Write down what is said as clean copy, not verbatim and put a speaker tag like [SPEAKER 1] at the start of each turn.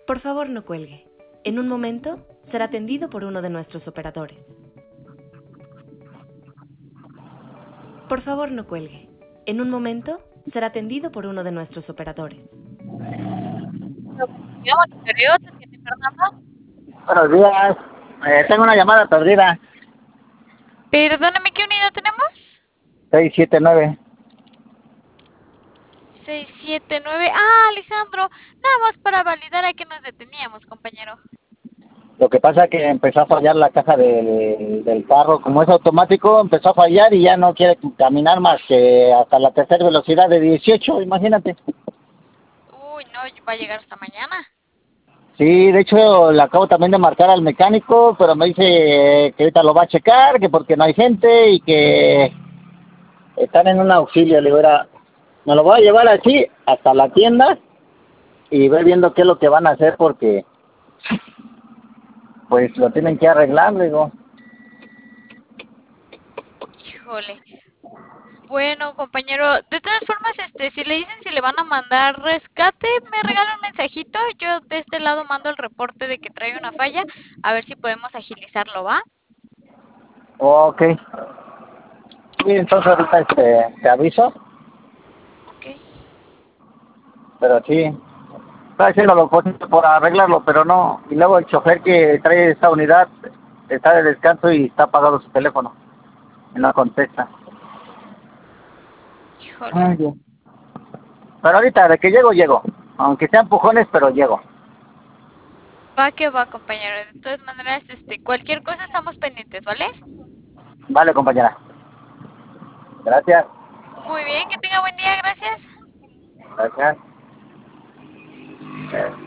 [SPEAKER 1] Por favor, no cuelgue. En un momento será atendido por uno de nuestros operadores. Por favor, no cuelgue. En un momento será atendido por uno de nuestros operadores.
[SPEAKER 2] Monitoreo, ¿te atiende Fernando?
[SPEAKER 3] Buenos días. Tengo una llamada perdida.
[SPEAKER 2] Perdóname, ¿qué unidad tenemos?
[SPEAKER 3] 679.
[SPEAKER 2] 679. Ah, Alejandro, nada más para validar a qué nos deteníamos, compañero.
[SPEAKER 3] Lo que pasa es que empezó a fallar la caja del carro. Como es automático, empezó a fallar y ya no quiere caminar más que hasta la tercera velocidad de 18, imagínate.
[SPEAKER 2] Uy, no, va a llegar hasta mañana.
[SPEAKER 3] Sí, de hecho, le acabo también de marcar al mecánico, pero me dice que ahorita lo va a checar, que porque no hay gente y que están en un auxilio. Le digo, "Era, me lo voy a llevar así hasta la tienda y ver viendo qué es lo que van a hacer porque pues lo tienen que arreglar", le digo.
[SPEAKER 2] Híjole. Bueno, compañero, de todas formas, si le dicen si le van a mandar rescate, me regala un mensajito. Yo de este lado mando el reporte de que trae una falla, a ver si podemos agilizarlo, ¿va?
[SPEAKER 3] Ok. Sí, entonces ahorita te aviso,
[SPEAKER 2] Ok.
[SPEAKER 3] pero sí, está haciendo lo posible por arreglarlo, pero no. Y luego el chofer que trae esta unidad está de descanso y está apagado su teléfono y no contesta.
[SPEAKER 2] Híjole.
[SPEAKER 3] Ay, Dios. Pero ahorita, de que llego, llego. Aunque sean empujones, pero llego.
[SPEAKER 2] Va que va, compañero. De todas maneras, cualquier cosa estamos pendientes, ¿vale?
[SPEAKER 3] Vale, compañera. Gracias.
[SPEAKER 2] Muy bien, que tenga buen día, gracias.
[SPEAKER 3] Gracias.